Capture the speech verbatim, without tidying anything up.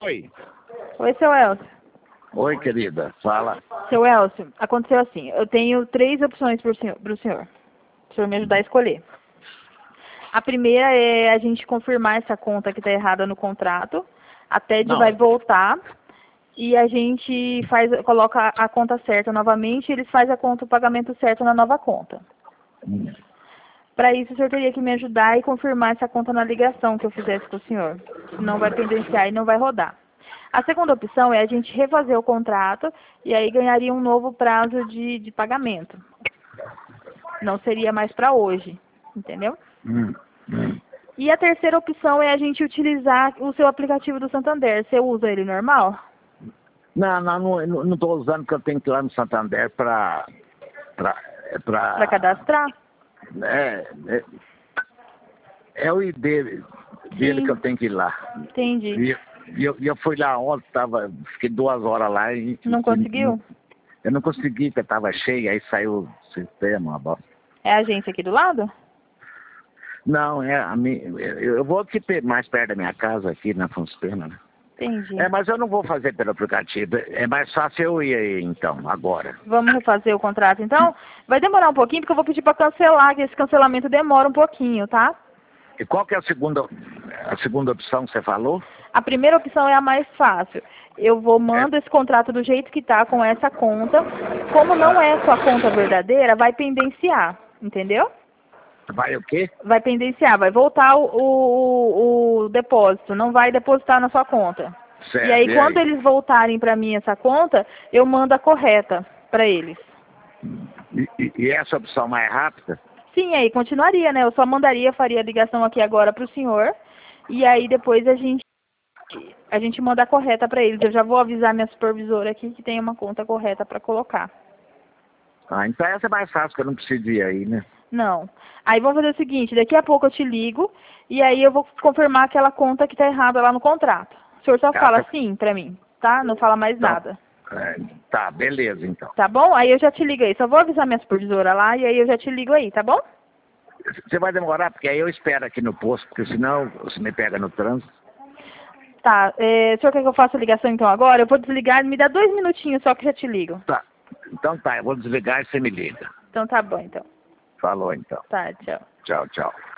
Oi. Oi, seu Elcio. Oi, querida. Fala. Seu Elcio, aconteceu assim. Eu tenho três opções para o senhor, pro senhor. O senhor me ajudar a escolher. A primeira é a gente confirmar essa conta que está errada no contrato. A T E D Não. vai voltar e a gente faz, coloca a conta certa novamente e eles fazem a conta, o pagamento certo na nova conta. Hum. Para isso, o senhor teria que me ajudar e confirmar essa conta na ligação que eu fizesse com o senhor. Senão vai pendenciar e não vai rodar. A segunda opção é a gente refazer o contrato e aí ganharia um novo prazo de, de pagamento. Não seria mais para hoje, entendeu? Hum. Hum. E a terceira opção é a gente utilizar o seu aplicativo do Santander. Você usa ele normal? Não, não, não, não estou usando porque eu tenho que ir lá no Santander para... Para Para cadastrar? É, é, é o I D dele Sim. que eu tenho que ir lá. Entendi. E eu, eu fui lá ontem, tava, fiquei duas horas lá e... Não conseguiu? E, eu não consegui, porque estava cheio, aí saiu o sistema, uma bosta. É a agência aqui do lado? Não, é a minha, eu, eu vou aqui mais perto da minha casa, aqui na Afonso Pena, né? Entendi. É, mas eu não vou fazer pelo aplicativo. É mais fácil eu ir aí, então, agora. Vamos refazer o contrato, então? Vai demorar um pouquinho, porque eu vou pedir para cancelar, que esse cancelamento demora um pouquinho, tá? E qual que é a segunda, a segunda opção que você falou? A primeira opção é a mais fácil. Eu vou mando é. esse contrato do jeito que tá, com essa conta. Como não é sua conta verdadeira, vai pendenciar, entendeu? Vai o quê? Vai pendenciar, vai voltar o, o, o depósito, não vai depositar na sua conta. Certo, e aí, e quando aí? eles voltarem para mim essa conta, eu mando a correta para eles. E, e, e essa opção mais rápida? Sim, aí continuaria, né? Eu só mandaria, faria a ligação aqui agora para o senhor, e aí depois a gente, a gente manda a correta para eles. Eu já vou avisar minha supervisora aqui que tem uma conta correta para colocar. Ah, então essa é mais fácil, que eu não preciso ir aí, né? Não. Aí vamos fazer o seguinte, daqui a pouco eu te ligo, e aí eu vou confirmar aquela conta que está errada lá no contrato. O senhor só Ah, fala tá. sim para mim, tá? Não fala mais Então, nada. é, tá, beleza, então. Tá bom? Aí eu já te ligo aí. Só vou avisar minha supervisora lá, e aí eu já te ligo aí, tá bom? Você vai demorar, porque aí eu espero aqui no posto, porque senão você me pega no trânsito. Tá. É, o senhor quer que eu faça a ligação então agora? Eu vou desligar, me dá dois minutinhos só que já te ligo. Tá. Então tá, eu vou desligar e você me liga. Então tá bom, então. Falou, então. Tá, tchau. Tchau, tchau.